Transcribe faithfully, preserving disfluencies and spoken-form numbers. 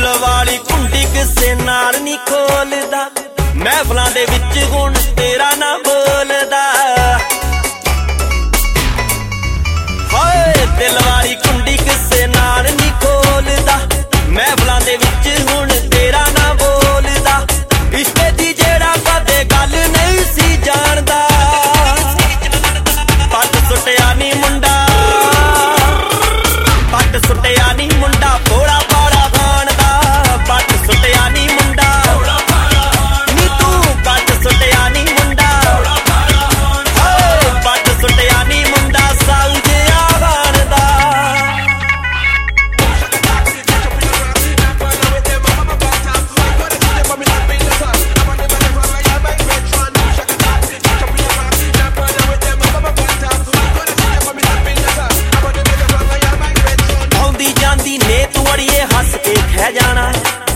वाली कुंडी किसे नाल नी खोलदा महफिलां दे विच हुण तेरा ना बोलदा हाय दिल वाली कुंडी किसे नाल नी खोलदा महफिलां दे विच हुण तेरा ना बोलदा इश्क दी जेड़ा कदे गल नहीं सी जानदा पट सुटिया नी मुंडा पट सुटिया नी मुंडा भोला भाला खान दा पट सुटिया नी मुंडा नी तू पट सुटिया नी मुंडा पट सुटिया नी मुंडा साऊ जिहा खान दा आउंदी जांदी ने तू अड़िए हस के खै जाना